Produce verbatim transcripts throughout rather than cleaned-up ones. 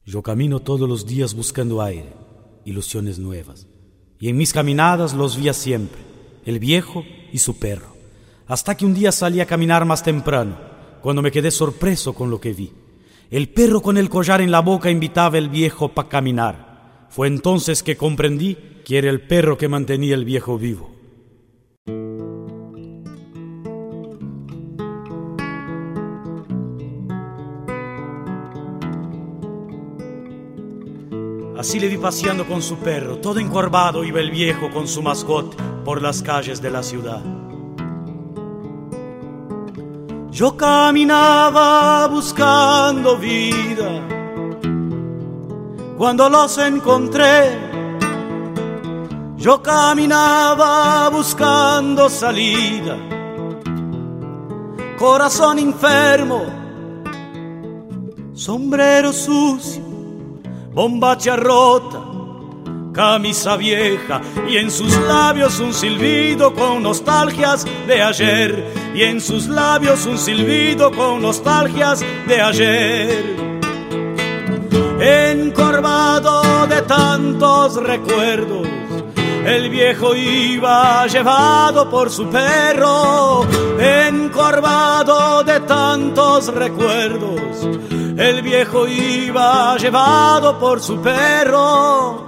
Yo camino todos los días buscando aire, ilusiones nuevas, y en mis caminadas los vi siempre, el viejo y su perro, hasta que un día salí a caminar más temprano, cuando me quedé sorpreso con lo que vi. El perro con el collar en la boca invitaba al viejo para caminar. Fue entonces que comprendí que era el perro que mantenía al viejo vivo. Así le vi paseando con su perro, todo encorvado iba el viejo con su mascota por las calles de la ciudad. Yo caminaba buscando vida, cuando los encontré. Yo caminaba buscando salida, corazón enfermo, sombrero sucio, bombacha rota, camisa vieja, y en sus labios un silbido con nostalgias de ayer, y en sus labios un silbido con nostalgias de ayer. Encorvado de tantos recuerdos, el viejo iba llevado por su perro. Encorvado de tantos recuerdos, el viejo iba llevado por su perro.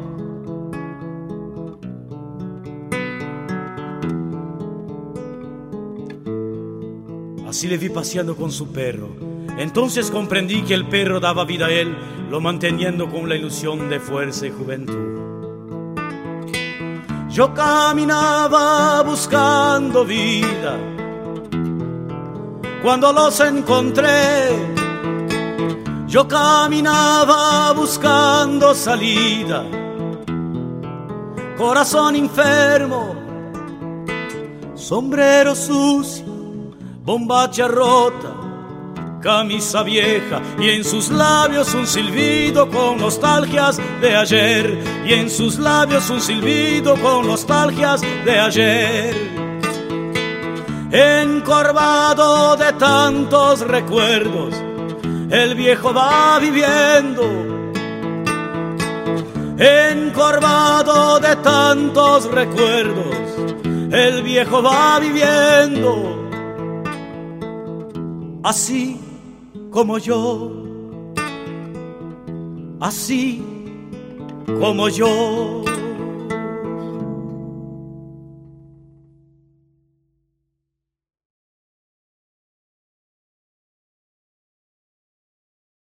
Así le vi paseando con su perro. Entonces comprendí que el perro daba vida a él, lo manteniendo con la ilusión de fuerza y juventud. Yo caminaba buscando vida, cuando los encontré. Yo caminaba buscando salida, corazón enfermo, sombrero sucio, bombacha rota, camisa vieja, y en sus labios un silbido con nostalgias de ayer, y en sus labios un silbido con nostalgias de ayer. Encorvado de tantos recuerdos, el viejo va viviendo. Encorvado de tantos recuerdos, el viejo va viviendo. Así como yo, así como yo.